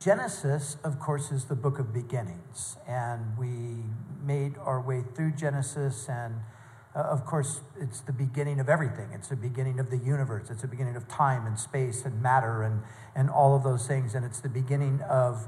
Genesis, of course, is the book of beginnings, and we made our way through Genesis, and of course, it's the beginning of everything. It's the beginning of the universe. It's the beginning of time and space and matter and all of those things, and it's the beginning of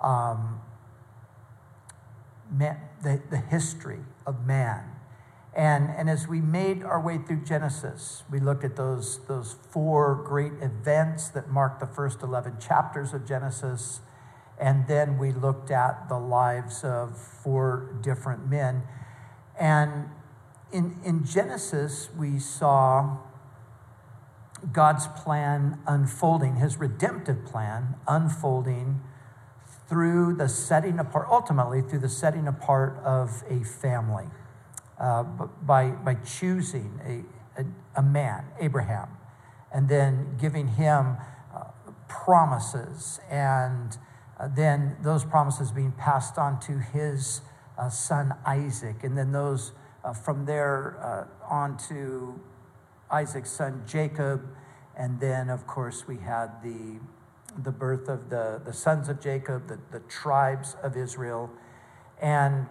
the history of man. And as we made our way through Genesis, we looked at those four great events that mark the first 11 chapters of Genesis. And then we looked at the lives of four different men. And in Genesis, we saw God's plan unfolding, his redemptive plan unfolding through the setting apart, ultimately through the setting apart of a family. By choosing a man, Abraham, and then giving him promises, and then those promises being passed on to his son Isaac, and then those from there on to Isaac's son Jacob, and then of course we had the birth of the sons of Jacob, the tribes of Israel, and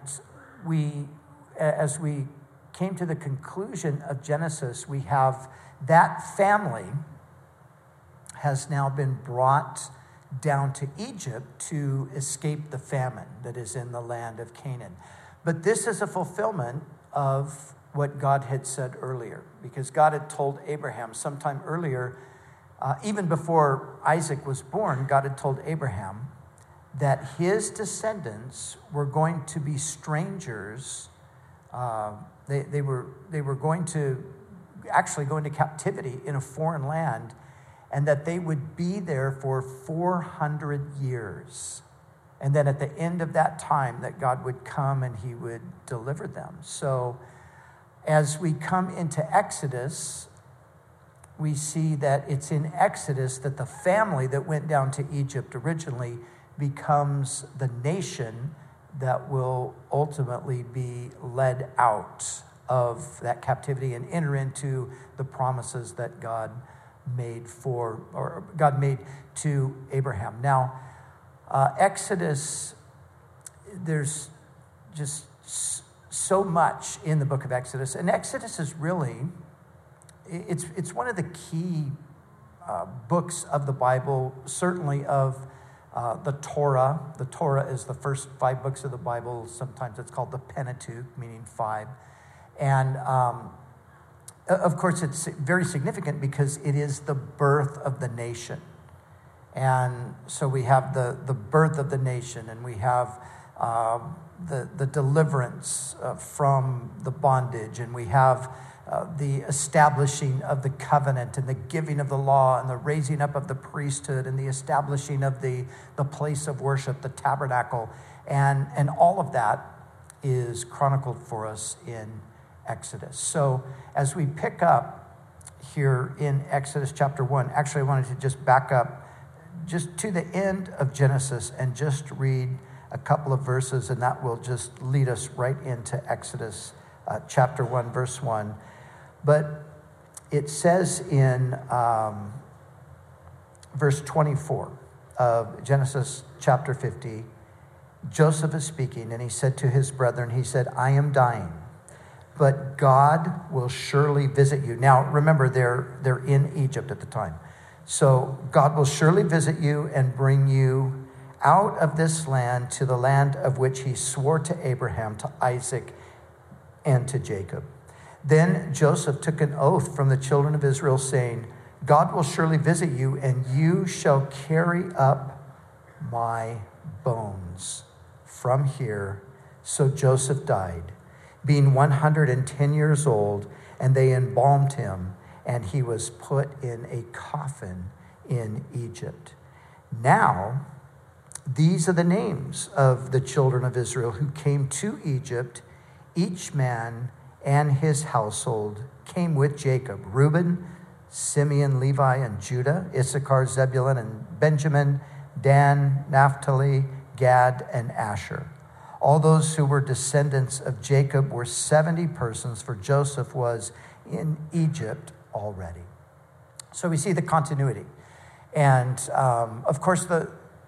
as we came to the conclusion of Genesis, we have that family has now been brought down to Egypt to escape the famine that is in the land of Canaan. But this is a fulfillment of what God had said earlier, because God had told Abraham sometime earlier, even before Isaac was born, God had told Abraham that his descendants were going to be strangers. They were going to actually go into captivity in a foreign land, and that they would be there for 400 years. And then at the end of that time, that God would come and he would deliver them. So as we come into Exodus, we see that it's in Exodus that the family that went down to Egypt originally becomes the nation that will ultimately be led out of that captivity and enter into the promises that God made to Abraham. Now, Exodus, there's just so much in the book of Exodus, and Exodus is really, it's one of the key books of the Bible, certainly of the Torah. The Torah is the first 5 books of the Bible. Sometimes it's called the Pentateuch, meaning 5. And of course, it's very significant because it is the birth of the nation. And so we have the birth of the nation, and we have the deliverance from the bondage, and we have the establishing of the covenant and the giving of the law and the raising up of the priesthood and the establishing of the place of worship, the tabernacle. And all of that is chronicled for us in Exodus. So as we pick up here in Exodus chapter 1, actually I wanted to just back up just to the end of Genesis and just read a couple of verses, and that will just lead us right into Exodus chapter 1, verse 1. But it says in verse 24 of Genesis chapter 50, Joseph is speaking, and he said to his brethren, he said, I am dying, but God will surely visit you. Now, remember, they're in Egypt at the time. So God will surely visit you and bring you out of this land to the land of which he swore to Abraham, to Isaac, and to Jacob. Then Joseph took an oath from the children of Israel, saying, God will surely visit you, and you shall carry up my bones from here. So Joseph died, being 110 years old, and they embalmed him, and he was put in a coffin in Egypt. Now, these are the names of the children of Israel who came to Egypt. Each man and his household came with Jacob: Reuben, Simeon, Levi, and Judah; Issachar, Zebulun, and Benjamin; Dan, Naphtali, Gad, and Asher. All those who were descendants of Jacob were 70 persons, for Joseph was in Egypt already. So we see the continuity. And of course, the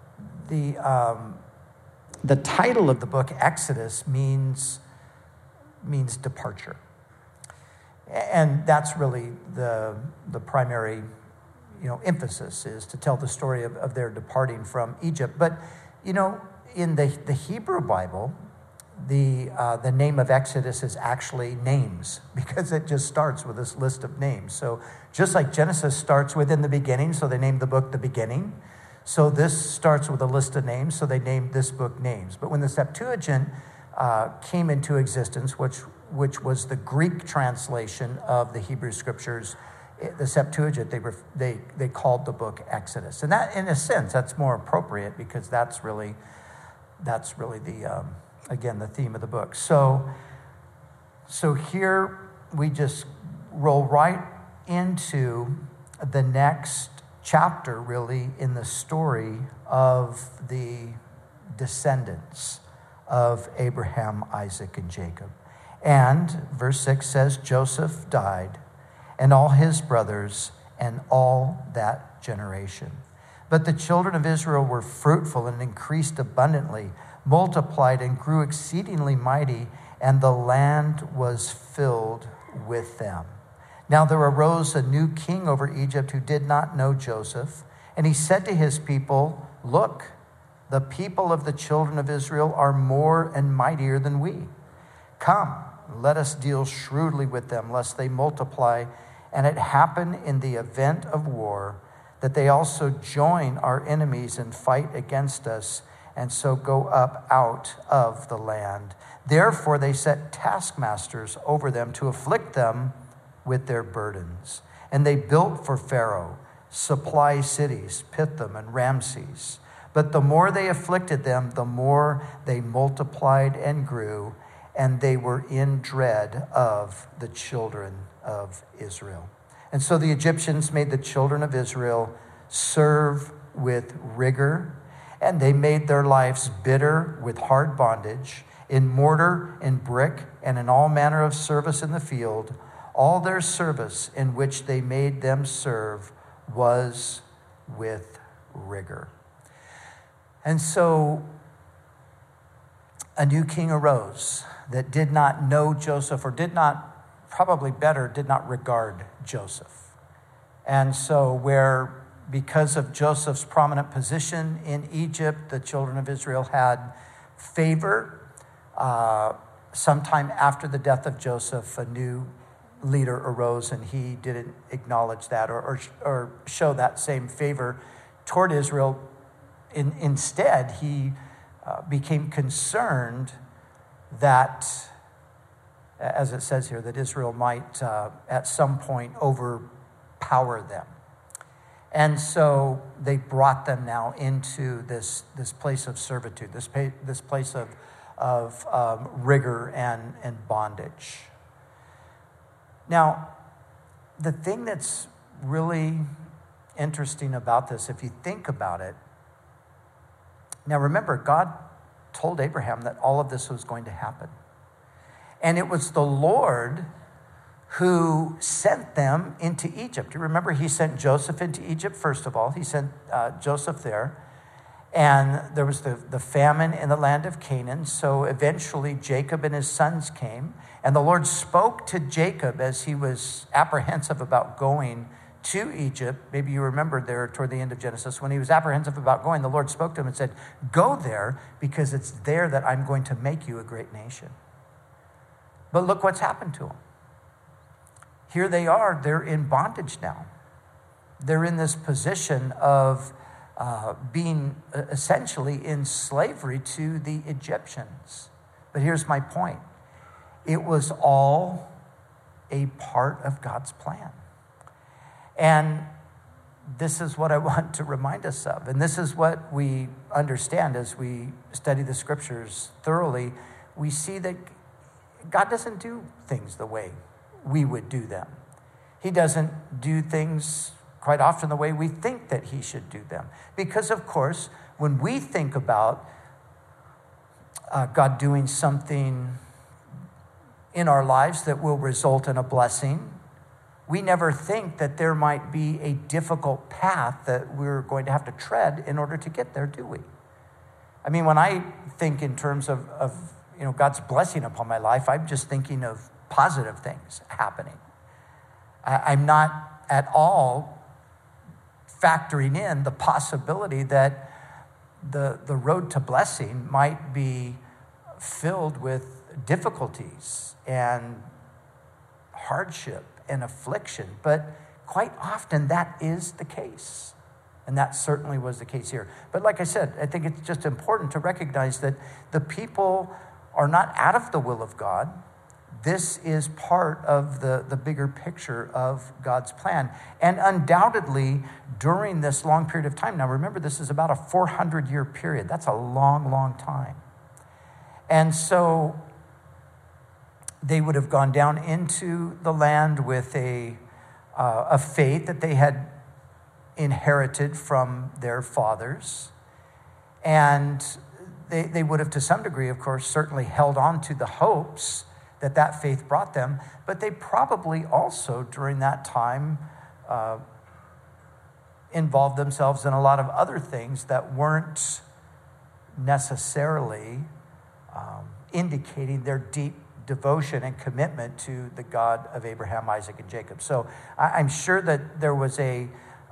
the title of the book, Exodus, means departure. And that's really the primary, emphasis, is to tell the story of their departing from Egypt. But, in the Hebrew Bible, the name of Exodus is actually names, because it just starts with this list of names. So just like Genesis starts with in the beginning, so they named the book The Beginning. So this starts with a list of names, so they named this book Names. But when the Septuagint came into existence, which was the Greek translation of the Hebrew Scriptures, the Septuagint, they called the book Exodus. And that, in a sense, that's more appropriate, because that's really the again, the theme of the book. So here we just roll right into the next chapter, really, in the story of the descendants of Abraham, Isaac, and Jacob. And verse 6 says, Joseph died, and all his brothers, and all that generation. But the children of Israel were fruitful and increased abundantly, multiplied and grew exceedingly mighty, and the land was filled with them. Now there arose a new king over Egypt who did not know Joseph, and he said to his people, Look, the people of the children of Israel are more and mightier than we. Come, let us deal shrewdly with them, lest they multiply. And it happen in the event of war that they also join our enemies and fight against us, and so go up out of the land. Therefore they set taskmasters over them to afflict them with their burdens. And they built for Pharaoh supply cities, Pithom and Ramses. But the more they afflicted them, the more they multiplied and grew, and they were in dread of the children of Israel. And so the Egyptians made the children of Israel serve with rigor, and they made their lives bitter with hard bondage, in mortar, in brick, and in all manner of service in the field. All their service in which they made them serve was with rigor. And so a new king arose that did not know Joseph, or did not regard Joseph. And so because of Joseph's prominent position in Egypt, the children of Israel had favor. Sometime after the death of Joseph, a new leader arose, and he didn't acknowledge that or show that same favor toward Israel. Instead, he became concerned that, as it says here, that Israel might at some point overpower them. And so they brought them now into this place of servitude, this place of rigor and bondage. Now, the thing that's really interesting about this, if you think about it, now remember, God told Abraham that all of this was going to happen. And it was the Lord who sent them into Egypt. You remember, he sent Joseph into Egypt, first of all. He sent Joseph there. And there was the famine in the land of Canaan. So eventually Jacob and his sons came. And the Lord spoke to Jacob as he was apprehensive about going to Egypt. Maybe you remember there toward the end of Genesis, when he was apprehensive about going, the Lord spoke to him and said, Go there, because it's there that I'm going to make you a great nation. But look what's happened to them. Here they are, they're in bondage now. They're in this position of being essentially in slavery to the Egyptians. But here's my point. It was all a part of God's plan. And this is what I want to remind us of. And this is what we understand as we study the scriptures thoroughly. We see that God doesn't do things the way we would do them. He doesn't do things quite often the way we think that he should do them. Because, of course, when we think about God doing something in our lives that will result in a blessing, we never think that there might be a difficult path that we're going to have to tread in order to get there, do we? I mean, when I think in terms of God's blessing upon my life, I'm just thinking of positive things happening. I'm not at all factoring in the possibility that the road to blessing might be filled with difficulties and hardship and affliction. But quite often that is the case. And that certainly was the case here. But like I said, I think it's just important to recognize that the people are not out of the will of God. This is part of the bigger picture of God's plan. And undoubtedly, during this long period of time, now remember, this is about a 400-year period. That's a long, long time. And so they would have gone down into the land with a faith that they had inherited from their fathers. And they would have, to some degree, of course, certainly held on to the hopes that faith brought them, but they probably also, during that time, involved themselves in a lot of other things that weren't necessarily indicating their deep devotion and commitment to the God of Abraham, Isaac, and Jacob. So I'm sure that there was a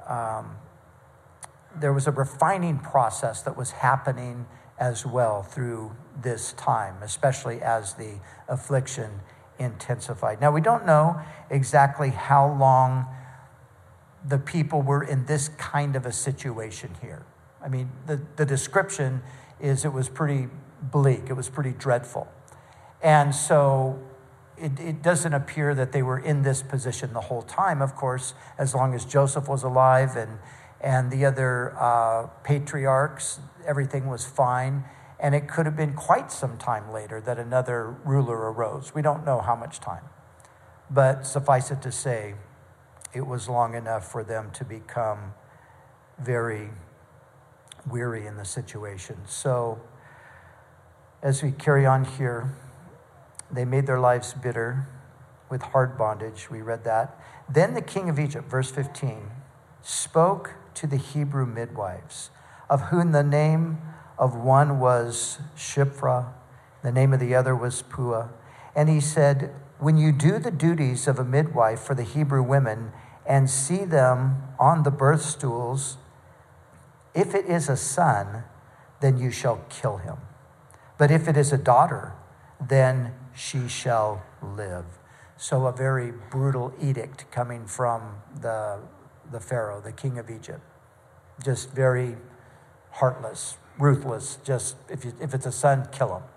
refining process that was happening as well through this time, especially as the affliction intensified. Now, we don't know exactly how long the people were in this kind of a situation here. I mean, the description is it was pretty bleak. It was pretty dreadful. And so it doesn't appear that they were in this position the whole time. Of course, as long as Joseph was alive and the other patriarchs, everything was fine. And it could have been quite some time later that another ruler arose. We don't know how much time. But suffice it to say, it was long enough for them to become very weary in the situation. So as we carry on here, they made their lives bitter with hard bondage. We read that. Then the king of Egypt, verse 15, spoke to the Hebrew midwives, of whom the name of one was Shiphrah, the name of the other was Puah. And he said, when you do the duties of a midwife for the Hebrew women and see them on the birth stools, if it is a son, then you shall kill him. But if it is a daughter, then she shall live. So a very brutal edict coming from the Pharaoh, the king of Egypt. Just very heartless, ruthless. Just if it's a son, kill him.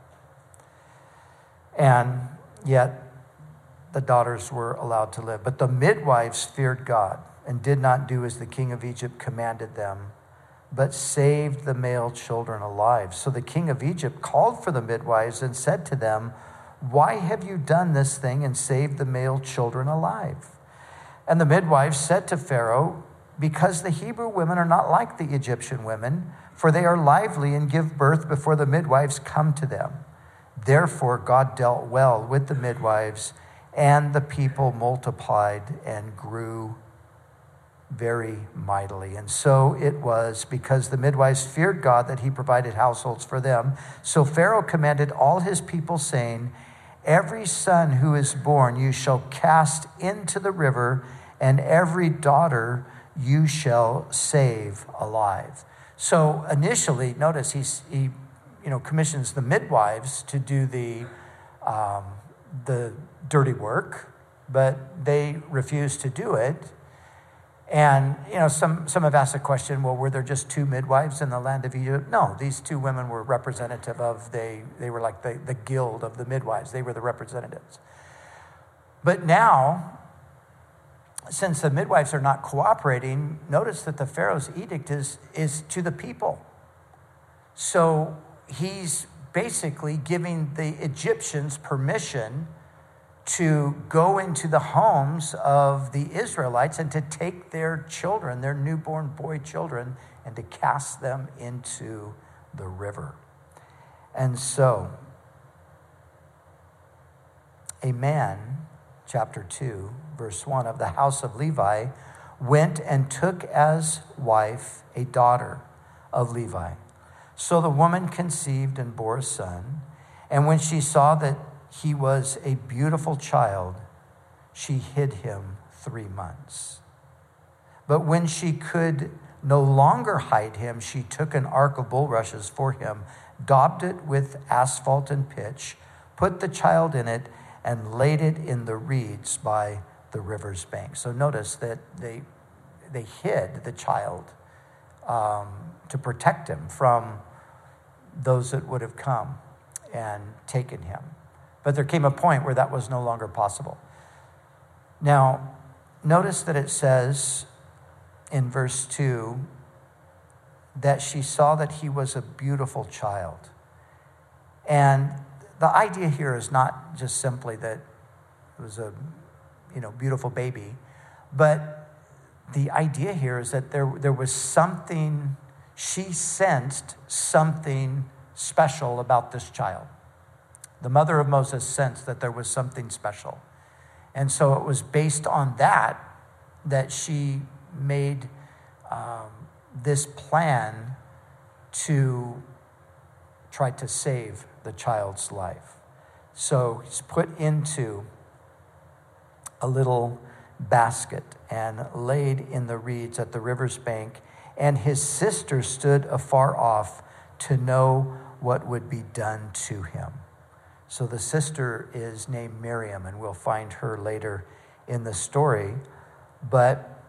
And yet the daughters were allowed to live. But the midwives feared God and did not do as the king of Egypt commanded them, but saved the male children alive. So the king of Egypt called for the midwives and said to them, why have you done this thing and saved the male children alive? And the midwives said to Pharaoh, because the Hebrew women are not like the Egyptian women, for they are lively and give birth before the midwives come to them. Therefore God dealt well with the midwives, and the people multiplied and grew very mightily. And so it was because the midwives feared God that he provided households for them. So Pharaoh commanded all his people, saying, every son who is born you shall cast into the river, and every daughter you shall save alive. So initially, notice he commissions the midwives to do the dirty work, but they refuse to do it. And some have asked the question, well, were there just two midwives in the land of Egypt? No, these two women were representative of, they were like the guild of the midwives. They were the representatives. But now, since the midwives are not cooperating, notice that the Pharaoh's edict is to the people. So he's basically giving the Egyptians permission to go into the homes of the Israelites and to take their children, their newborn boy children, and to cast them into the river. And so, a man, chapter 2, verse 1, of the house of Levi went and took as wife a daughter of Levi. So the woman conceived and bore a son. And when she saw that he was a beautiful child, she hid him 3 months. But when she could no longer hide him, she took an ark of bulrushes for him, daubed it with asphalt and pitch, put the child in it, and laid it in the reeds by the river's bank. So notice that they hid the child to protect him from those that would have come and taken him. But there came a point where that was no longer possible. Now, notice that it says in verse 2 that she saw that he was a beautiful child. And the idea here is not just simply that it was a beautiful baby, but the idea here is that there was something, she sensed something special about this child. The mother of Moses sensed that there was something special. And so it was based on that she made this plan to try to save the child's life. So he's put into a little basket and laid in the reeds at the river's bank, and his sister stood afar off to know what would be done to him. So the sister is named Miriam, and we'll find her later in the story. But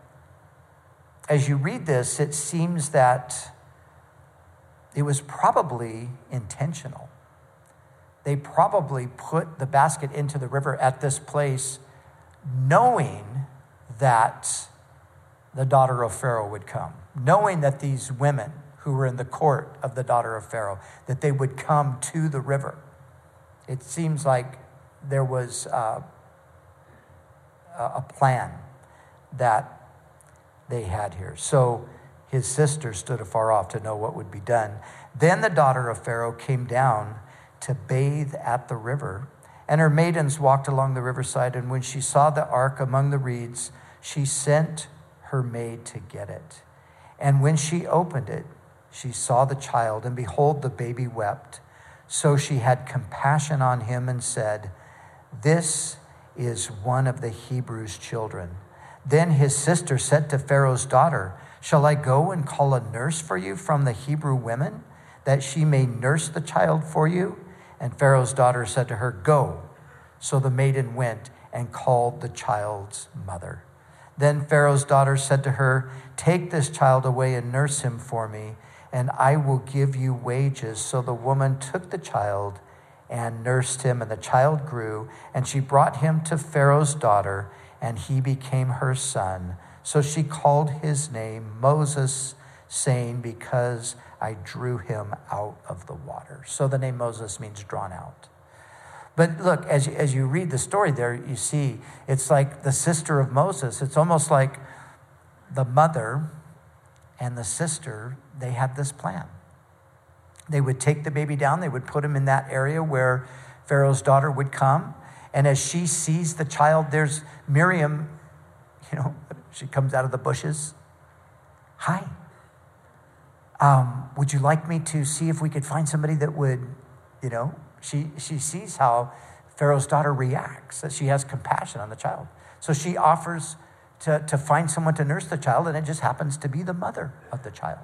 as you read this, it seems that it was probably intentional. They probably put the basket into the river at this place knowing that the daughter of Pharaoh would come, knowing that these women who were in the court of the daughter of Pharaoh, that they would come to the river. It seems like there was a plan that they had here. So his sister stood afar off to know what would be done. Then the daughter of Pharaoh came down to bathe at the river, and her maidens walked along the riverside. And when she saw the ark among the reeds, she sent her maid to get it. And when she opened it, she saw the child, and behold, the baby wept. So she had compassion on him and said, "This is one of the Hebrews' children." Then his sister said to Pharaoh's daughter, "Shall I go and call a nurse for you from the Hebrew women, that she may nurse the child for you?" And Pharaoh's daughter said to her, "Go." So the maiden went and called the child's mother. Then Pharaoh's daughter said to her, "Take this child away and nurse him for me, and I will give you wages." So the woman took the child and nursed him, and the child grew, and she brought him to Pharaoh's daughter, and he became her son. So she called his name Moses, saying, "Because I drew him out of the water." So the name Moses means drawn out. But look, as you read the story there, you see it's like the sister of Moses. It's almost like the mother and the sister, they had this plan. They would take the baby down, they would put him in that area where Pharaoh's daughter would come. And as she sees the child, there's Miriam, she comes out of the bushes. "Hi. Would you like me to see if we could find somebody that would, She sees how Pharaoh's daughter reacts, that she has compassion on the child. So she offers to find someone to nurse the child, and it just happens to be the mother of the child.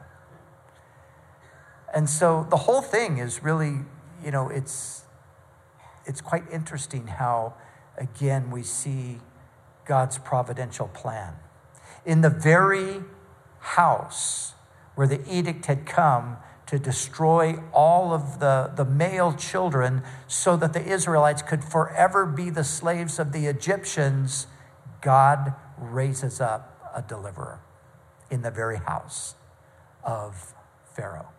And so the whole thing is really, it's quite interesting how, again, we see God's providential plan. In the very house where the edict had come to destroy all of the male children so that the Israelites could forever be the slaves of the Egyptians, God raises up a deliverer in the very house of Pharaoh.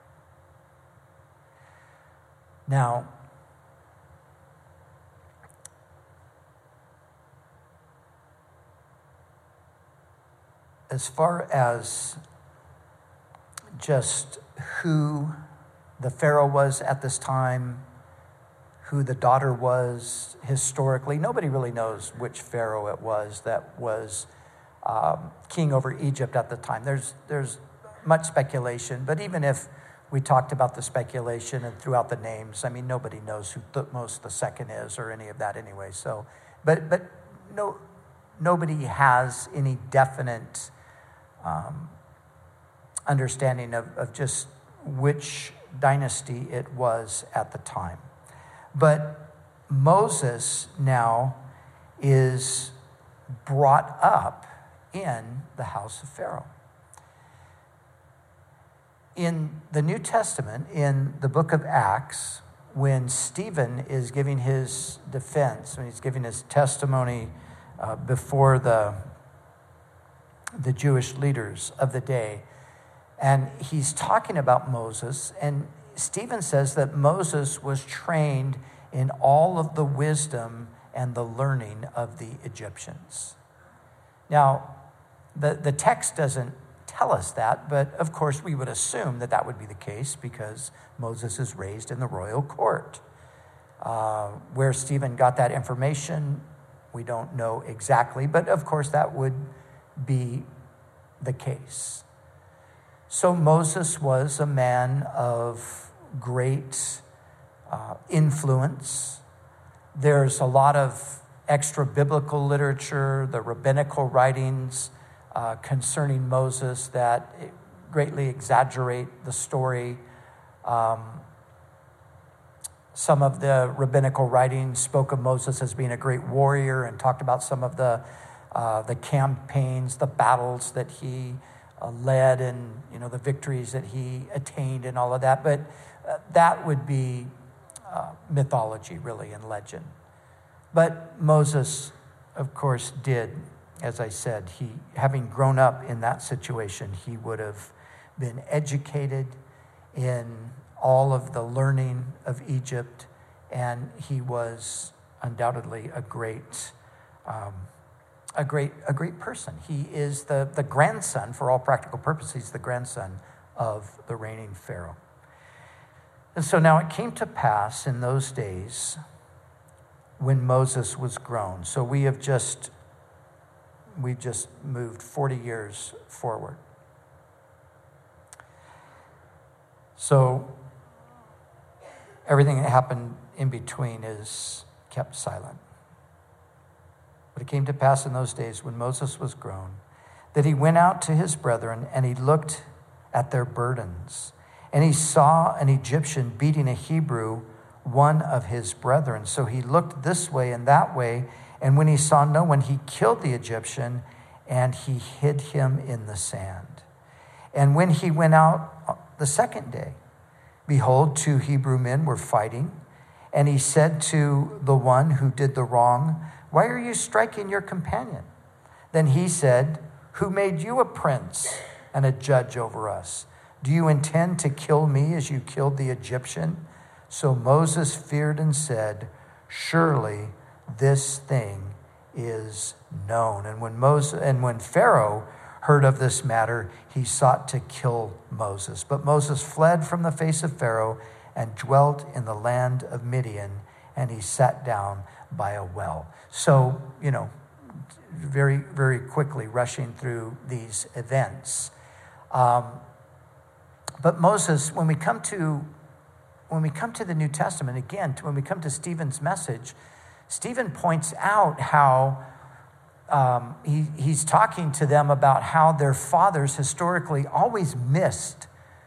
Now, as far as just who the Pharaoh was at this time, who the daughter was historically, nobody really knows which Pharaoh it was that was king over Egypt at the time. There's much speculation, but even if we talked about the speculation and throughout the names. I mean, nobody knows who Thutmose the second is or any of that anyway. So, but no, nobody has any definite understanding of just which dynasty it was at the time. But Moses now is brought up in the house of Pharaoh. In the New Testament, in the book of Acts, when Stephen is giving his defense, when he's giving his testimony before the Jewish leaders of the day, and he's talking about Moses, and Stephen says that Moses was trained in all of the wisdom and the learning of the Egyptians. Now, the text doesn't tell us that, but of course we would assume that that would be the case because Moses is raised in the royal court. Where Stephen got that information, we don't know exactly, but of course that would be the case. So Moses was a man of great influence. There's a lot of extra biblical literature, the rabbinical writings concerning Moses that greatly exaggerate the story. Some of the rabbinical writings spoke of Moses as being a great warrior and talked about some of the campaigns, the battles that he led, and the victories that he attained, and all of that. But that would be mythology, really, and legend. But Moses, of course, did, as I said, he, having grown up in that situation, he would have been educated in all of the learning of Egypt, and he was undoubtedly a great person. He is the grandson, for all practical purposes, he's the grandson of the reigning Pharaoh. And so now it came to pass in those days when Moses was grown. So we've just moved 40 years forward. So everything that happened in between is kept silent. But it came to pass in those days when Moses was grown that he went out to his brethren and he looked at their burdens. And he saw an Egyptian beating a Hebrew, one of his brethren. So he looked this way and that way. And when he saw no one, he killed the Egyptian and he hid him in the sand. And when he went out the second day, behold, 2 Hebrew men were fighting. And he said to the one who did the wrong, "Why are you striking your companion?" Then he said, "Who made you a prince and a judge over us? Do you intend to kill me as you killed the Egyptian?" So Moses feared and said, "Surely this thing is known." And when Pharaoh heard of this matter, he sought to kill Moses. But Moses fled from the face of Pharaoh and dwelt in the land of Midian, and he sat down by a well. So, very, very quickly rushing through these events. But Moses, when we come to the New Testament, again, when we come to Stephen's message, Stephen points out how he's talking to them about how their fathers historically always missed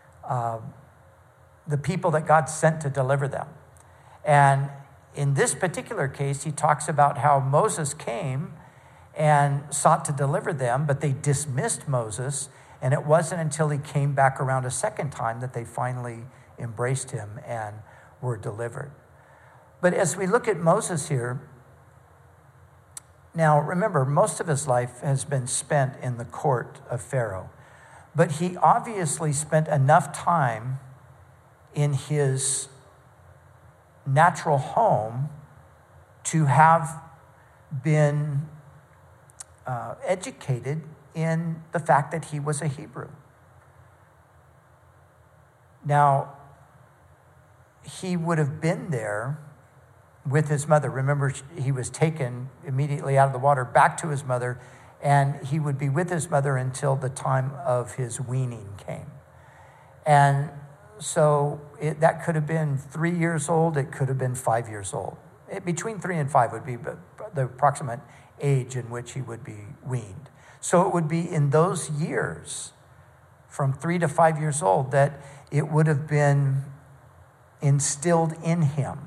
the people that God sent to deliver them. And in this particular case, he talks about how Moses came and sought to deliver them, but they dismissed Moses, and it wasn't until he came back around a second time that they finally embraced him and were delivered. But as we look at Moses here, now remember, most of his life has been spent in the court of Pharaoh, but he obviously spent enough time in his natural home to have been educated in the fact that he was a Hebrew. Now, he would have been there with his mother. Remember, he was taken immediately out of the water back to his mother, and he would be with his mother until the time of his weaning came. And That could have been 3 years old. It could have been 5 years old. Between 3 and 5 would be the approximate age in which he would be weaned. So it would be in those years, from 3 to 5 years old, that it would have been instilled in him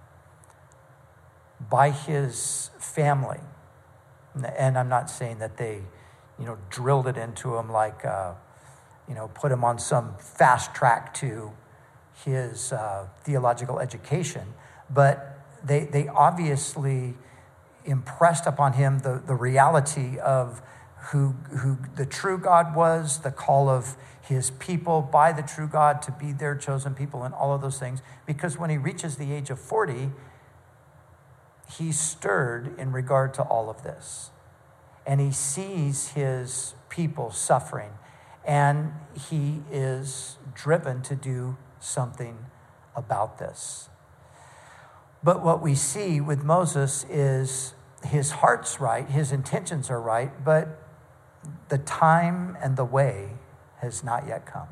by his family. And I'm not saying that they, drilled it into him like, put him on some fast track to his theological education, but they obviously impressed upon him the reality of who the true God was, the call of his people by the true God to be their chosen people, and all of those things. Because when he reaches the age of 40, he's stirred in regard to all of this. And he sees his people suffering, and he is driven to do something about this. But what we see with Moses is his heart's right, his intentions are right, but the time and the way has not yet come.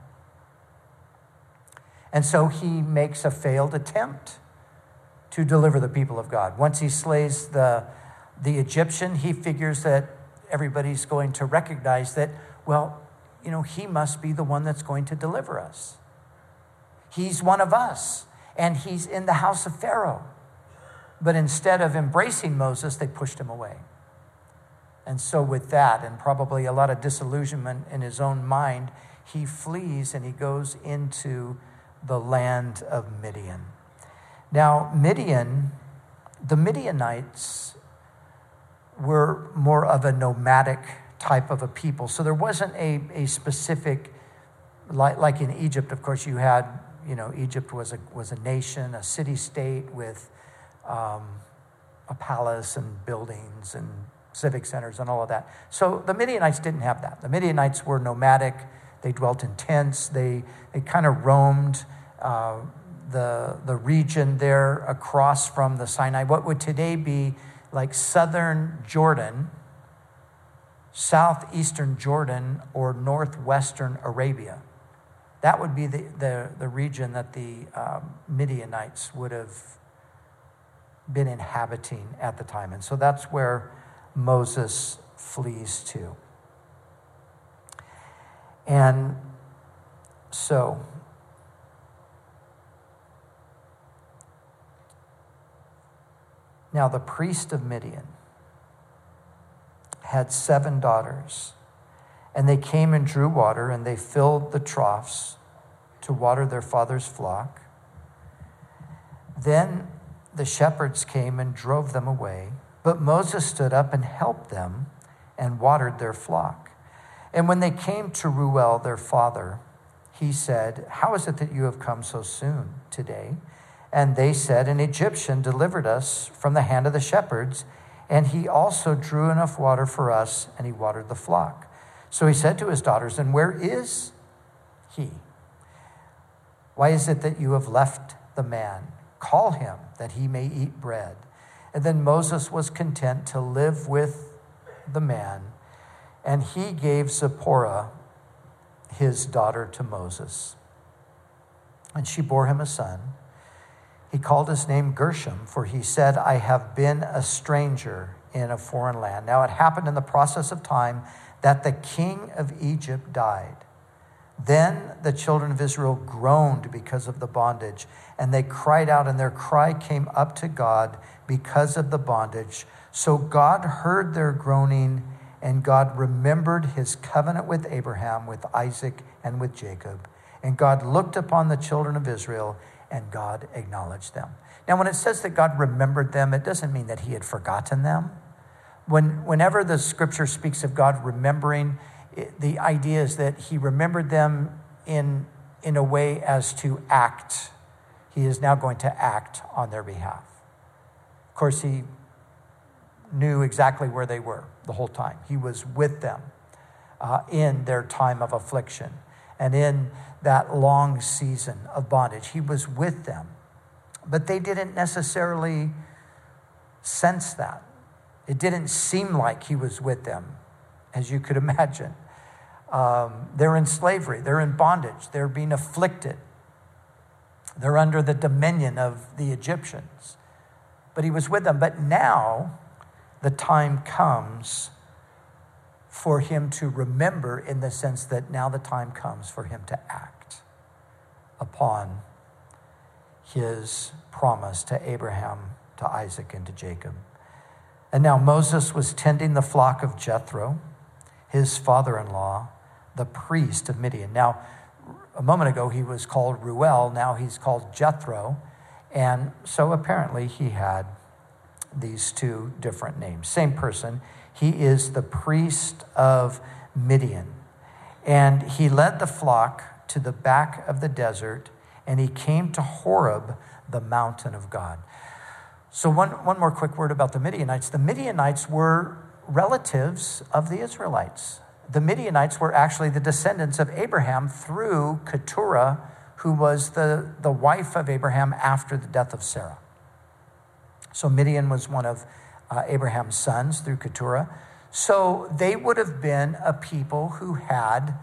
And so he makes a failed attempt to deliver the people of God. Once he slays the Egyptian, he figures that everybody's going to recognize that, he must be the one that's going to deliver us. He's one of us, and he's in the house of Pharaoh. But instead of embracing Moses, they pushed him away. And so with that, and probably a lot of disillusionment in his own mind, he flees and he goes into the land of Midian. Now, the Midianites were more of a nomadic type of a people. So there wasn't a specific, like in Egypt, of course, you had, Egypt was a nation, a city-state with a palace and buildings and civic centers and all of that. So the Midianites didn't have that. The Midianites were nomadic. They dwelt in tents. They kind of roamed the region there across from the Sinai. What would today be like southern Jordan, southeastern Jordan, or northwestern Arabia. That would be the region that the Midianites would have been inhabiting at the time. And so that's where Moses flees to. And so now the priest of Midian had 7 daughters, and they came and drew water, and they filled the troughs to water their father's flock. Then the shepherds came and drove them away, but Moses stood up and helped them and watered their flock. And when they came to Reuel, their father, he said, "How is it that you have come so soon today?" And they said, "An Egyptian delivered us from the hand of the shepherds, and he also drew enough water for us, and he watered the flock." So he said to his daughters, "And where is he? Why is it that you have left the man? Call him, that he may eat bread." And then Moses was content to live with the man, and he gave Zipporah, his daughter, to Moses. And she bore him a son. He called his name Gershom, for he said, "I have been a stranger in a foreign land." Now it happened in the process of time that the king of Egypt died. Then the children of Israel groaned because of the bondage, and they cried out, and their cry came up to God because of the bondage. So God heard their groaning, and God remembered his covenant with Abraham, with Isaac, and with Jacob. And God looked upon the children of Israel, and God acknowledged them. Now, when it says that God remembered them, it doesn't mean that he had forgotten them. Whenever the scripture speaks of God remembering, the idea is that he remembered them in a way as to act. He is now going to act on their behalf. Of course, he knew exactly where they were the whole time. He was with them in their time of affliction and in that long season of bondage. He was with them. But they didn't necessarily sense that. It didn't seem like he was with them, as you could imagine. They're in slavery. They're in bondage. They're being afflicted. They're under the dominion of the Egyptians. But he was with them. But now the time comes for him to remember, in the sense that now the time comes for him to act upon his promise to Abraham, to Isaac, and to Jacob. And now Moses was tending the flock of Jethro, his father-in-law, the priest of Midian. Now, a moment ago he was called Reuel, now he's called Jethro. And so apparently he had these two different names. Same person. He is the priest of Midian. And he led the flock to the back of the desert, and he came to Horeb, the mountain of God. So one more quick word about the Midianites. The Midianites were relatives of the Israelites. The Midianites were actually the descendants of Abraham through Keturah, who was the wife of Abraham after the death of Sarah. So Midian was one of Abraham's sons through Keturah. So they would have been a people who had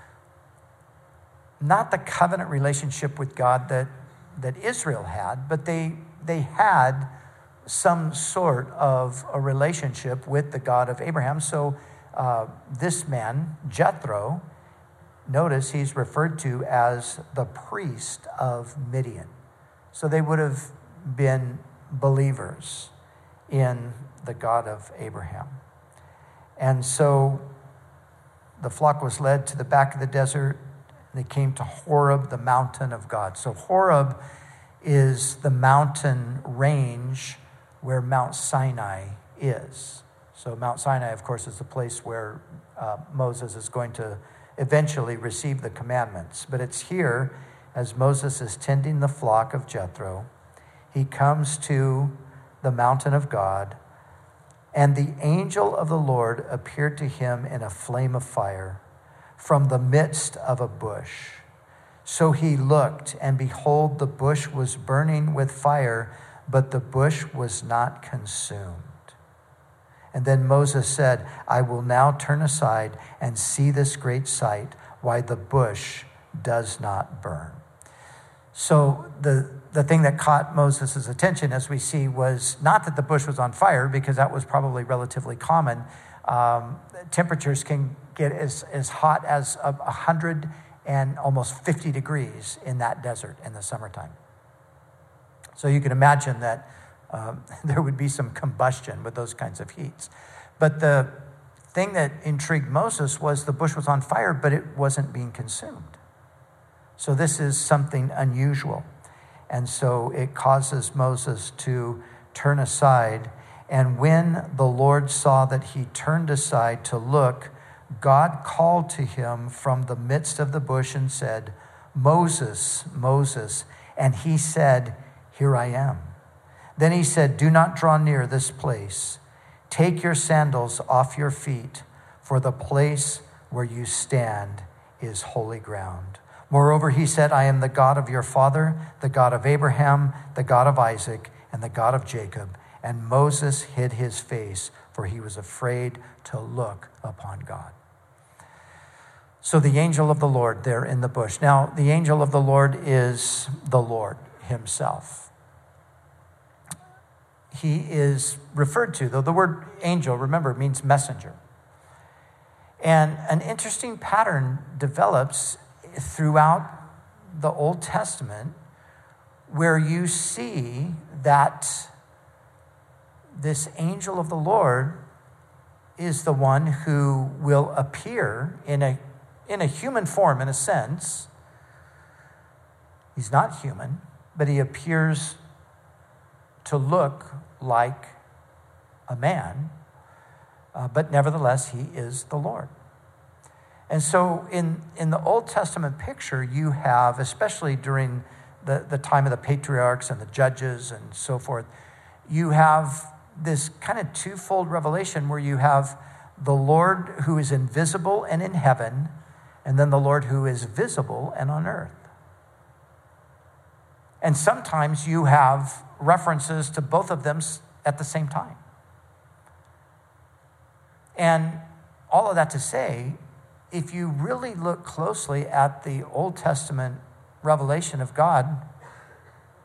not the covenant relationship with God that Israel had, but they had some sort of a relationship with the God of Abraham. So this man, Jethro, notice he's referred to as the priest of Midian. So they would have been believers in the God of Abraham. And so the flock was led to the back of the desert. They came to Horeb, the mountain of God. So Horeb is the mountain range where Mount Sinai is. So Mount Sinai, of course, is the place where Moses is going to eventually receive the commandments. But it's here, as Moses is tending the flock of Jethro, he comes to the mountain of God, and the angel of the Lord appeared to him in a flame of fire from the midst of a bush. So he looked, and behold, the bush was burning with fire, but the bush was not consumed. And then Moses said, I will now turn aside and see this great sight, why the bush does not burn. So the thing that caught Moses' attention, as we see, was not that the bush was on fire, because that was probably relatively common. Temperatures can get as hot as 100 and almost 50 degrees in that desert in the summertime. So you can imagine that there would be some combustion with those kinds of heats. But the thing that intrigued Moses was the bush was on fire, but it wasn't being consumed. So this is something unusual. And so it causes Moses to turn aside. And when the Lord saw that he turned aside to look, God called to him from the midst of the bush and said, Moses, Moses. And he said, Here I am. Then he said, Do not draw near this place. Take your sandals off your feet, for the place where you stand is holy ground. Moreover, he said, I am the God of your father, the God of Abraham, the God of Isaac, and the God of Jacob. And Moses hid his face, for he was afraid to look upon God. So the angel of the Lord there in the bush. Now, the angel of the Lord is the Lord himself. He is referred to, though the word angel, remember, means messenger. And an interesting pattern develops throughout the Old Testament where you see that this angel of the Lord is the one who will appear in a human form, in a sense. He's not human, but he appears to look like a man, but nevertheless, he is the Lord. And so in the Old Testament picture, you have, especially during the time of the patriarchs and the judges and so forth, you have this kind of twofold revelation where you have the Lord who is invisible and in heaven, and then the Lord who is visible and on earth. And sometimes you have references to both of them at the same time. And all of that to say, if you really look closely at the Old Testament revelation of God,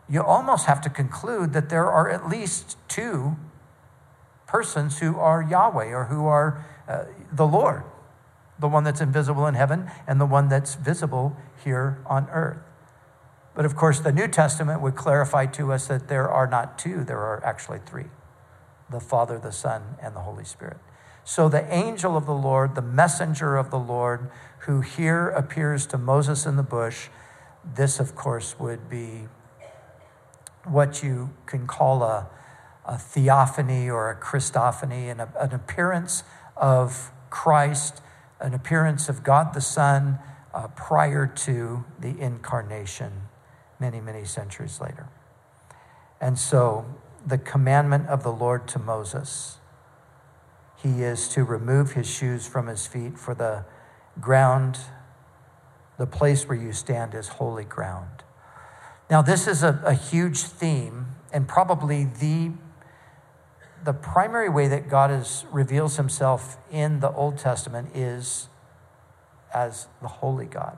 you almost have to conclude that there are at least two persons who are Yahweh, or who are the Lord, the one that's invisible in heaven and the one that's visible here on earth. But of course, the New Testament would clarify to us that there are not two, there are actually three: the Father, the Son, and the Holy Spirit. So the angel of the Lord, the messenger of the Lord, who here appears to Moses in the bush, this, of course, would be what you can call a theophany or a Christophany, an appearance of Christ, an appearance of God the Son prior to the incarnation many, many centuries later. And so the commandment of the Lord to Moses, he is to remove his shoes from his feet, for the ground, the place where you stand, is holy ground. Now, this is a huge theme, and probably the primary way that God reveals himself in the Old Testament is as the holy God.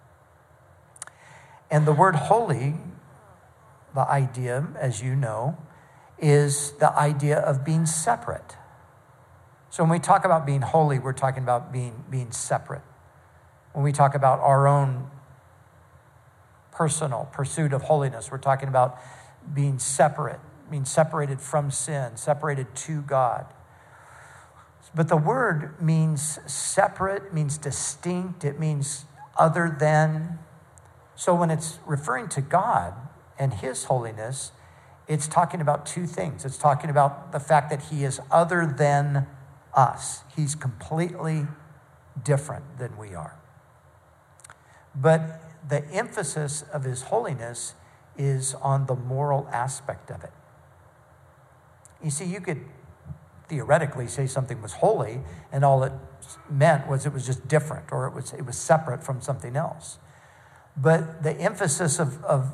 And the word holy, the idea, as you know, is the idea of being separate. So when we talk about being holy, we're talking about being separate. When we talk about our own personal pursuit of holiness, we're talking about being separate, being separated from sin, separated to God. But the word means separate, means distinct, it means other than. So when it's referring to God and his holiness, it's talking about two things. It's talking about the fact that he is other than us. He's completely different than we are. But the emphasis of his holiness is on the moral aspect of it. You see, you could theoretically say something was holy and all it meant was it was just different, or it was separate from something else. But the emphasis of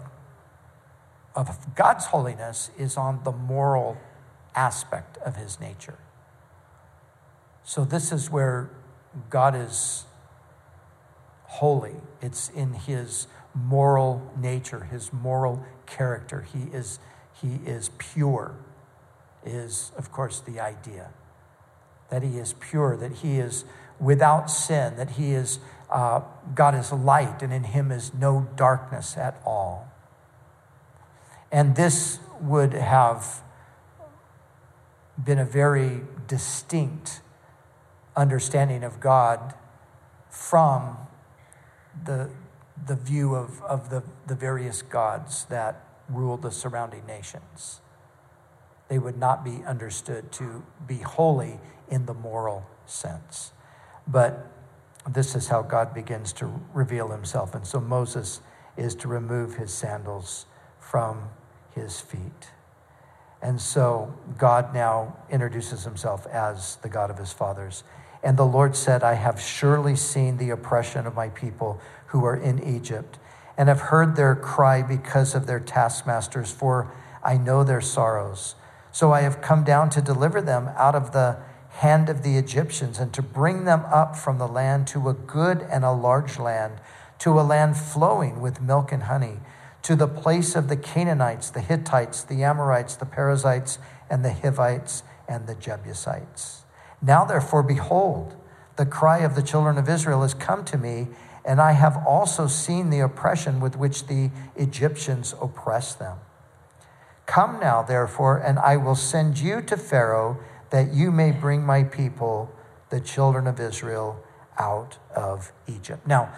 God's holiness is on the moral aspect of his nature. So this is where God is holy. It's in his moral nature, his moral character. He is pure, is, of course, the idea. That he is pure, that he is without sin, that he is, God is light, and in him is no darkness at all. And this would have been a very distinct understanding of God from the view of the various gods that ruled the surrounding nations. They would not be understood to be holy in the moral sense. But this is how God begins to reveal himself. And so Moses is to remove his sandals from his feet. And so God now introduces himself as the God of his fathers. And the Lord said, I have surely seen the oppression of my people who are in Egypt, and have heard their cry because of their taskmasters, for I know their sorrows. So I have come down to deliver them out of the hand of the Egyptians, and to bring them up from the land to a good and a large land, to a land flowing with milk and honey, to the place of the Canaanites, the Hittites, the Amorites, the Perizzites, and the Hivites, and the Jebusites. Now, therefore, behold, the cry of the children of Israel has come to me, and I have also seen the oppression with which the Egyptians oppress them. Come now, therefore, and I will send you to Pharaoh, that you may bring my people, the children of Israel, out of Egypt. Now,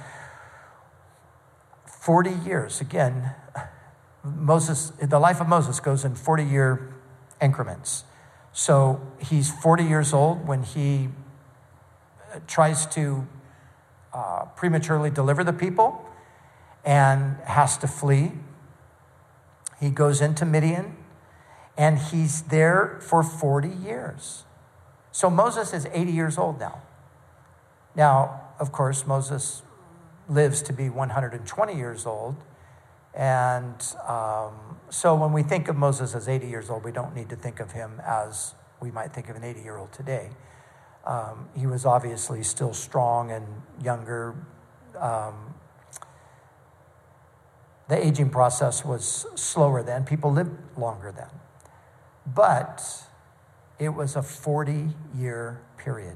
40 years, again, the life of Moses goes in 40-year increments. So he's 40 years old when he tries to prematurely deliver the people and has to flee. He goes into Midian, and he's there for 40 years. So Moses is 80 years old now. Now, of course, Moses lives to be 120 years old. And so when we think of Moses as 80 years old, we don't need to think of him as we might think of an 80-year-old today. He was obviously still strong and younger. The aging process was slower then. People lived longer then. But it was a 40-year period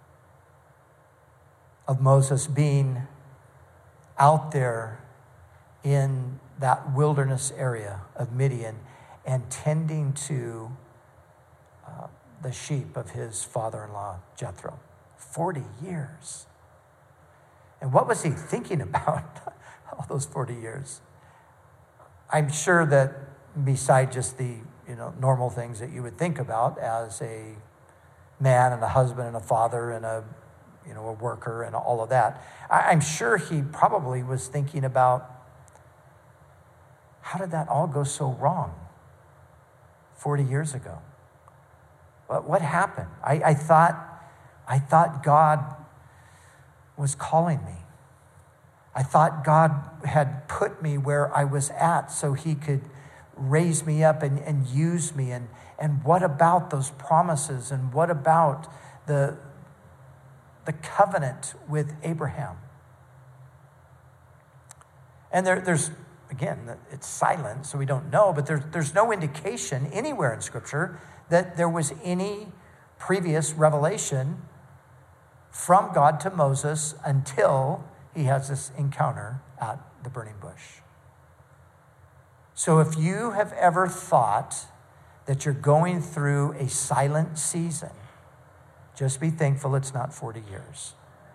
of Moses being out there in that wilderness area of Midian and tending to the sheep of his father-in-law, Jethro. 40 years. And what was he thinking about all those 40 years? I'm sure that beside just the normal things that you would think about as a man and a husband and a father and a worker and all of that, I'm sure he probably was thinking about, how did that all go so wrong 40 years ago? What happened? I thought God was calling me. I thought God had put me where I was at so he could raise me up and use me. And what about those promises? And what about the covenant with Abraham? And there's, again, it's silent, so we don't know, but there's no indication anywhere in Scripture that there was any previous revelation from God to Moses until he has this encounter at the burning bush. So if you have ever thought that you're going through a silent season, just be thankful it's not 40 years.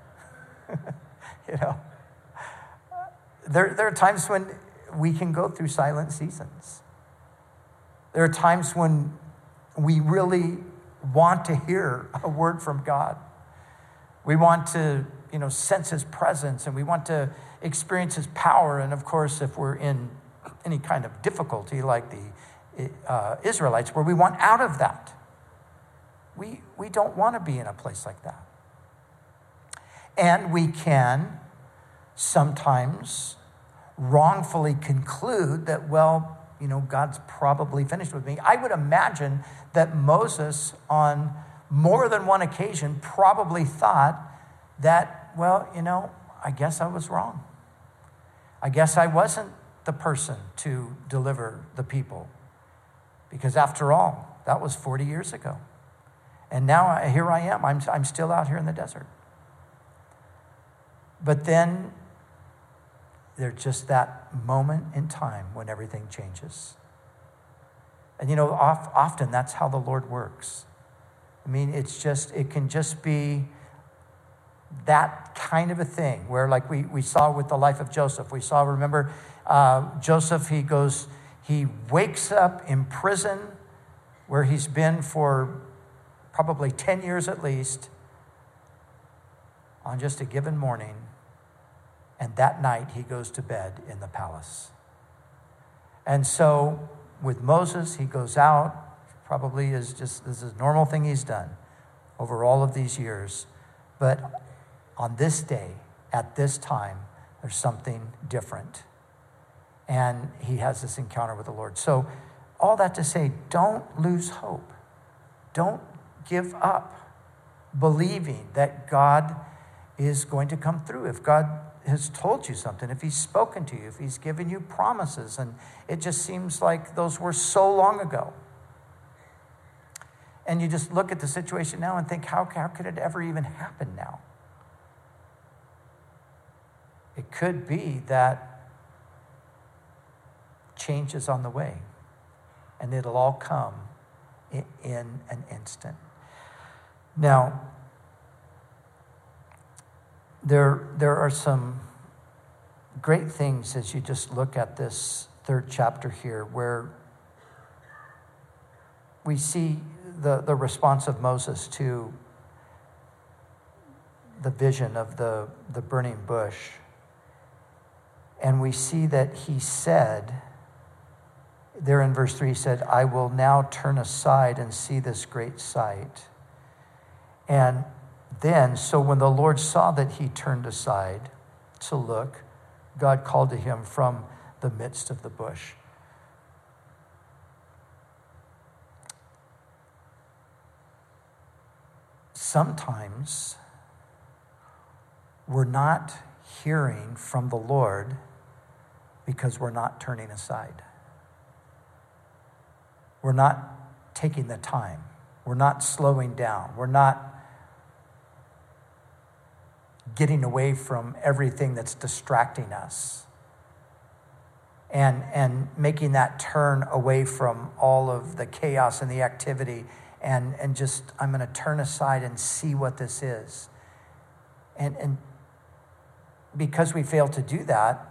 There are times when we can go through silent seasons. There are times when we really want to hear a word from God. We want to, sense his presence, and we want to experience his power. And of course, if we're in any kind of difficulty like the Israelites, where we want out of that, we don't want to be in a place like that. And we can sometimes wrongfully conclude that, God's probably finished with me. I would imagine that Moses, on more than one occasion, probably thought that, I guess I was wrong. I guess I wasn't the person to deliver the people. Because after all, that was 40 years ago. And now here I am. I'm still out here in the desert. But then there's just that moment in time when everything changes. And often that's how the Lord works. I mean, it can just be that kind of a thing where, like we saw with the life of Joseph. We saw, remember, Joseph, he wakes up in prison where he's been for probably 10 years at least on just a given morning. And that night he goes to bed in the palace. And so with Moses, he goes out, probably this is a normal thing he's done over all of these years. But on this day, at this time, there's something different. And he has this encounter with the Lord. So all that to say, don't lose hope. Don't give up believing that God is going to come through. If God has told you something, if he's spoken to you, if he's given you promises, and it just seems like those were so long ago. And you just look at the situation now and think, how could it ever even happen now? It could be that change is on the way, and it'll all come in an instant. Now, there are some great things as you just look at this third chapter here, where we see the response of Moses to the vision of the burning bush. And we see that he said, there in verse 3, he said, I will now turn aside and see this great sight. And then, so when the Lord saw that he turned aside to look, God called to him from the midst of the bush. Sometimes we're not hearing from the Lord Because we're not turning aside. We're not taking the time. We're not slowing down. We're not getting away from everything that's distracting us. And making that turn away from all of the chaos and the activity and just, I'm going to turn aside and see what this is. And because we fail to do that,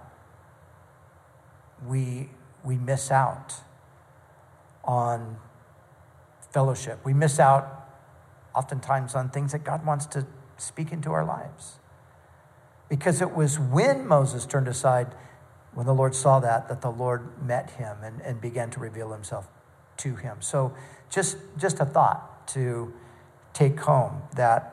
we miss out on fellowship. We miss out oftentimes on things that God wants to speak into our lives. Because it was when Moses turned aside, when the Lord saw that the Lord met him and began to reveal himself to him. So just a thought to take home, that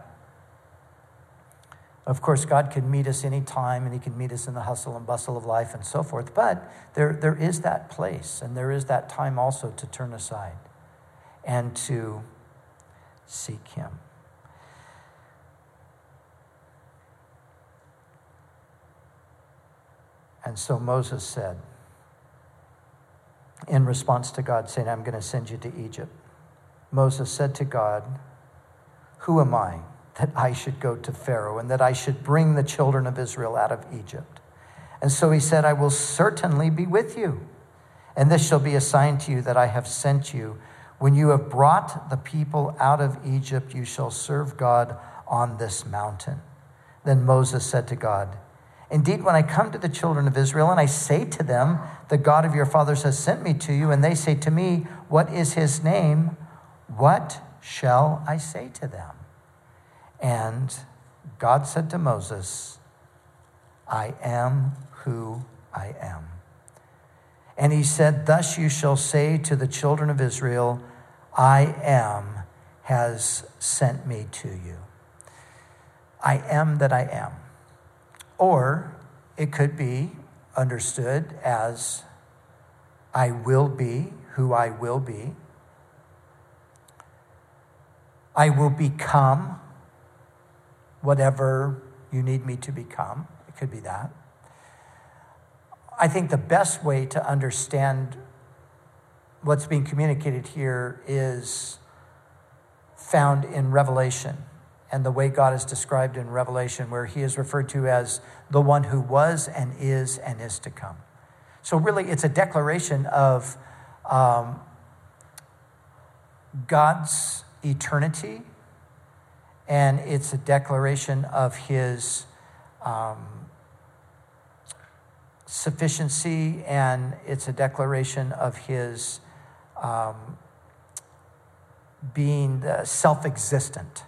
of course God can meet us anytime, and he can meet us in the hustle and bustle of life and so forth, but there is that place and there is that time also to turn aside and to seek him. And so Moses said, in response to God saying, I'm going to send you to Egypt, Moses said to God, who am I that I should go to Pharaoh and that I should bring the children of Israel out of Egypt? And so he said, I will certainly be with you. And this shall be a sign to you that I have sent you. When you have brought the people out of Egypt, you shall serve God on this mountain. Then Moses said to God, indeed, when I come to the children of Israel and I say to them, the God of your fathers has sent me to you, and they say to me, what is his name? What shall I say to them? And God said to Moses, I am who I am. And he said, thus you shall say to the children of Israel, I am has sent me to you. I am that I am. Or it could be understood as I will be who I will be. I will become whatever you need me to become. It could be that. I think the best way to understand what's being communicated here is found in Revelation, and the way God is described in Revelation, where he is referred to as the one who was and is to come. So really, it's a declaration of God's eternity, and it's a declaration of his sufficiency, and it's a declaration of his being self-existent.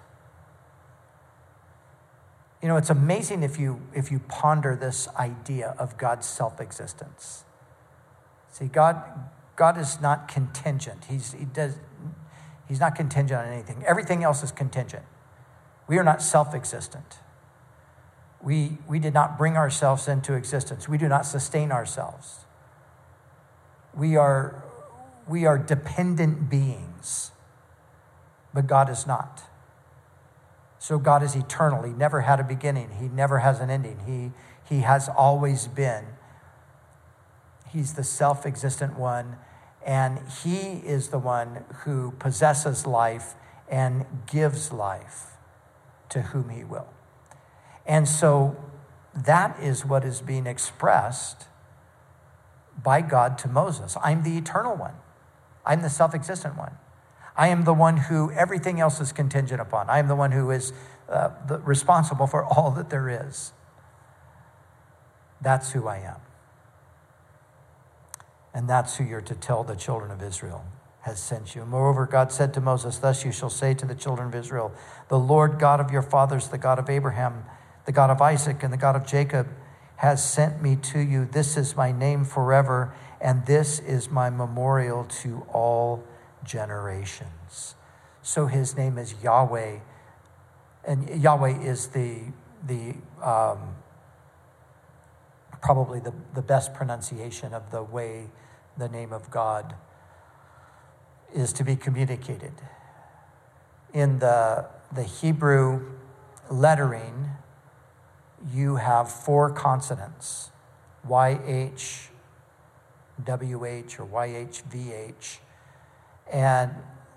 You know, it's amazing if you ponder this idea of God's self-existence. See, God is not contingent. He's not contingent on anything. Everything else is contingent. We are not self-existent. We did not bring ourselves into existence. We do not sustain ourselves. We are dependent beings, but God is not. So God is eternal. He never had a beginning. He never has an ending. He has always been. He's the self-existent one, and he is the one who possesses life and gives life to whom he will. And so that is what is being expressed by God to Moses. I'm the eternal one. I'm the self-existent one. I am the one who everything else is contingent upon. I am the one who is responsible for all that there is. That's who I am. And that's who you're to tell the children of Israel has sent you. Moreover, God said to Moses, thus you shall say to the children of Israel, the Lord God of your fathers, the God of Abraham, the God of Isaac, and the God of Jacob has sent me to you. This is my name forever, and this is my memorial to all generations. So his name is Yahweh, and Yahweh is the probably the best pronunciation of the way the name of God is to be communicated. In the Hebrew lettering, you have 4 consonants, YH, WH or YHVH. And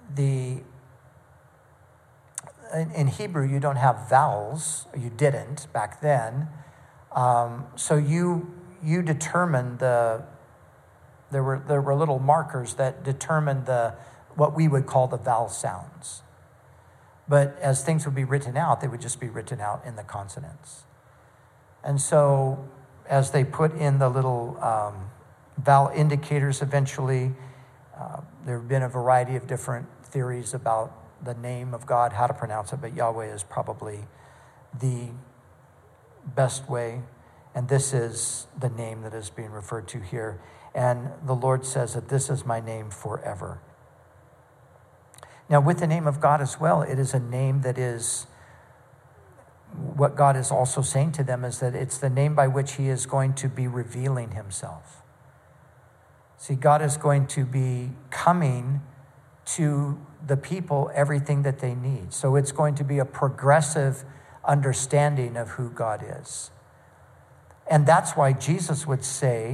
in Hebrew, you don't have vowels. You didn't back then. So you determined there were little markers that determined what we would call the vowel sounds. But as things would be written out, they would just be written out in the consonants. And so as they put in the little vowel indicators eventually, there have been a variety of different theories about the name of God, how to pronounce it, but Yahweh is probably the best way. And this is the name that is being referred to here. And the Lord says that this is my name forever. Now, with the name of God as well, it is a name that is, what God is also saying to them is that it's the name by which he is going to be revealing himself. See, God is going to be coming to the people everything that they need. So it's going to be a progressive understanding of who God is. And that's why Jesus would say,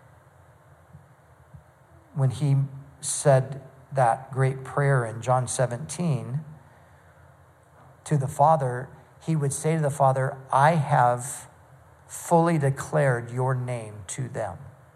when he said that great prayer in John 17 to the Father, he would say to the Father, I have fully declared your name to them.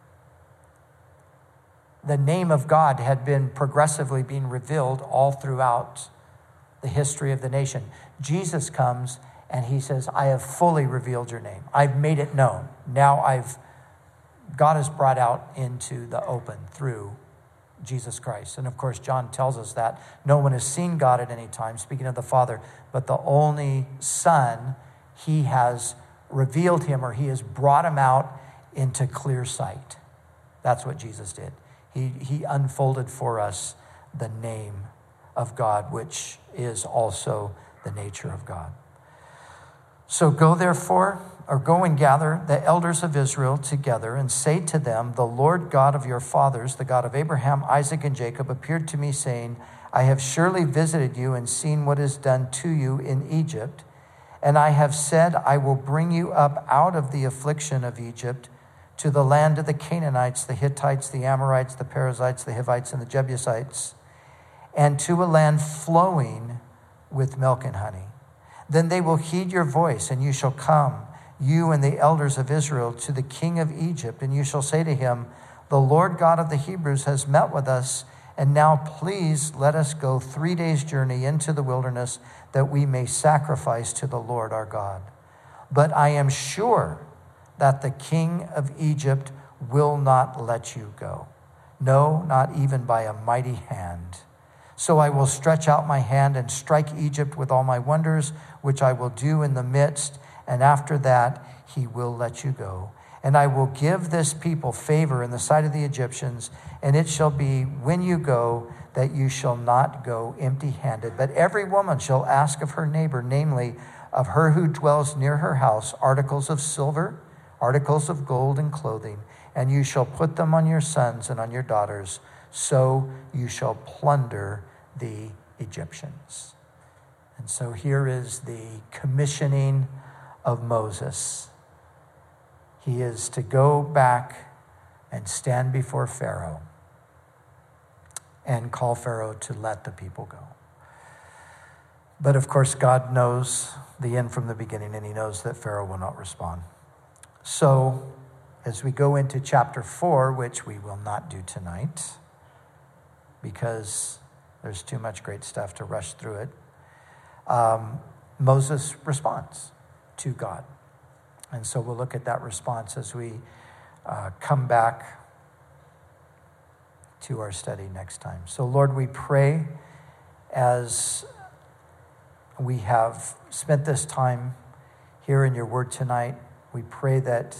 The name of God had been progressively being revealed all throughout the history of the nation. Jesus comes and he says, I have fully revealed your name. I've made it known. Now God is brought out into the open through Jesus Christ. And of course, John tells us that no one has seen God at any time, speaking of the Father, but the only Son, he has revealed him, or he has brought him out into clear sight. That's what Jesus did. He unfolded for us the name of God, which is also the nature of God. So go therefore, or go and gather the elders of Israel together and say to them, the Lord God of your fathers, the God of Abraham, Isaac, and Jacob, appeared to me saying, I have surely visited you and seen what is done to you in Egypt. And I have said, I will bring you up out of the affliction of Egypt to the land of the Canaanites, the Hittites, the Amorites, the Perizzites, the Hivites, and the Jebusites, and to a land flowing with milk and honey. Then they will heed your voice, and you shall come, you and the elders of Israel, to the king of Egypt, and you shall say to him, the Lord God of the Hebrews has met with us, and now please let us go 3 days' journey into the wilderness, that we may sacrifice to the Lord our God. But I am sure that the king of Egypt will not let you go. No, not even by a mighty hand. So I will stretch out my hand and strike Egypt with all my wonders, which I will do in the midst, and after that he will let you go. And I will give this people favor in the sight of the Egyptians, and it shall be when you go that you shall not go empty-handed. But every woman shall ask of her neighbor, namely of her who dwells near her house, articles of silver, articles of gold, and clothing, and you shall put them on your sons and on your daughters, so you shall plunder the Egyptians. And so here is the commissioning of Moses. He is to go back and stand before Pharaoh and call Pharaoh to let the people go. But of course, God knows the end from the beginning, and he knows that Pharaoh will not respond. So as we go into chapter 4, which we will not do tonight because there's too much great stuff to rush through it, Moses responds to God. And so we'll look at that response as we come back to our study next time. So Lord, we pray as we have spent this time here in your word tonight, we pray that,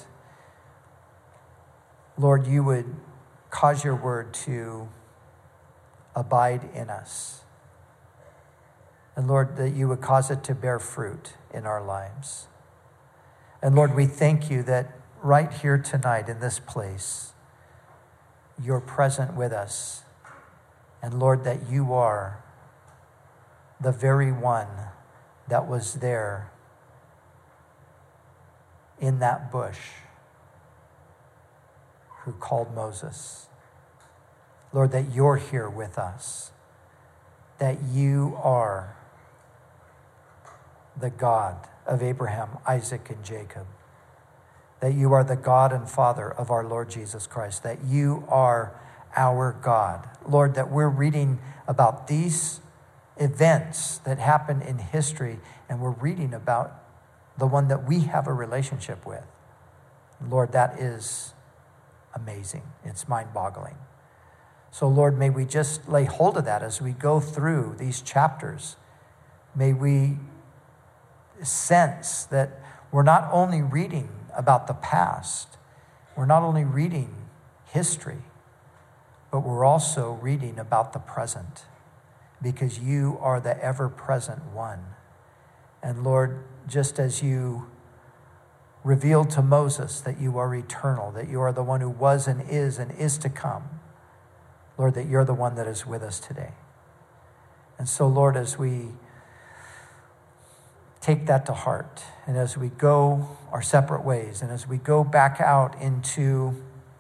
Lord, you would cause your word to abide in us. And Lord, that you would cause it to bear fruit in our lives. And Lord, we thank you that right here tonight in this place, you're present with us. And Lord, that you are the very one that was there in that bush who called Moses. Lord, that you're here with us, that you are the God of Abraham, Isaac, and Jacob, that you are the God and Father of our Lord Jesus Christ, that you are our God. Lord, that we're reading about these events that happen in history, and we're reading about the one that we have a relationship with. Lord, that is amazing. It's mind-boggling. So, Lord, may we just lay hold of that as we go through these chapters. May we sense that we're not only reading about the past, we're not only reading history, but we're also reading about the present, because you are the ever-present one. And Lord, just as you revealed to Moses that you are eternal, that you are the one who was and is to come, Lord, that you're the one that is with us today. And so, Lord, as we take that to heart, and as we go our separate ways, and as we go back out into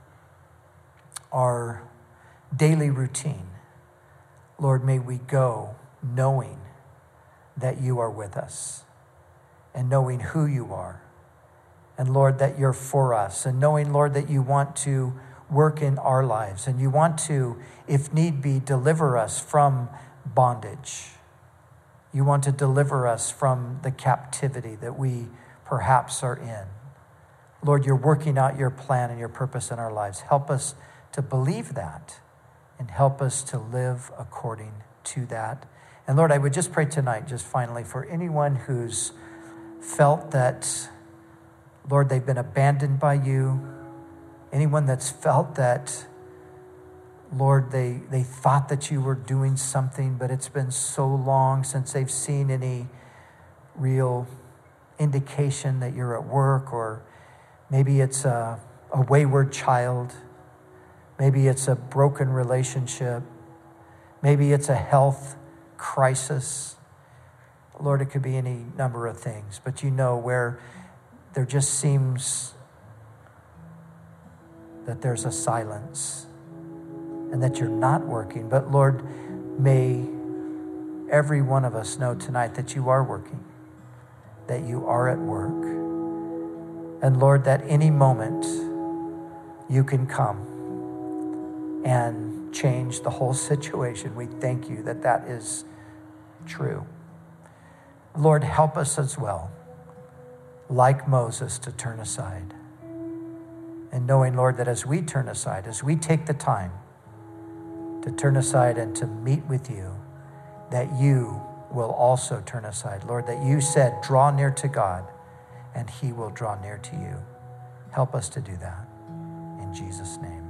our daily routine, Lord, may we go knowing that you are with us, and knowing who you are, and Lord, that you're for us, and knowing, Lord, that you want to work in our lives, and you want to, if need be, deliver us from bondage. You want to deliver us from the captivity that we perhaps are in. Lord, you're working out your plan and your purpose in our lives. Help us to believe that, and help us to live according to that. And Lord, I would just pray tonight, just finally, for anyone who's felt that, Lord, they've been abandoned by you. Anyone that's felt that, Lord, they thought that you were doing something, but it's been so long since they've seen any real indication that you're at work, or maybe it's a wayward child. Maybe it's a broken relationship. Maybe it's a health crisis. Lord, it could be any number of things, but you know where there just seems that there's a silence and that you're not working. But Lord, may every one of us know tonight that you are working, that you are at work. And Lord, that any moment you can come and change the whole situation. We thank you that that is true. Lord, help us as well, like Moses, to turn aside. And knowing, Lord, that as we turn aside, as we take the time to turn aside and to meet with you, that you will also turn aside. Lord, that you said, draw near to God, and he will draw near to you. Help us to do that. In Jesus' name.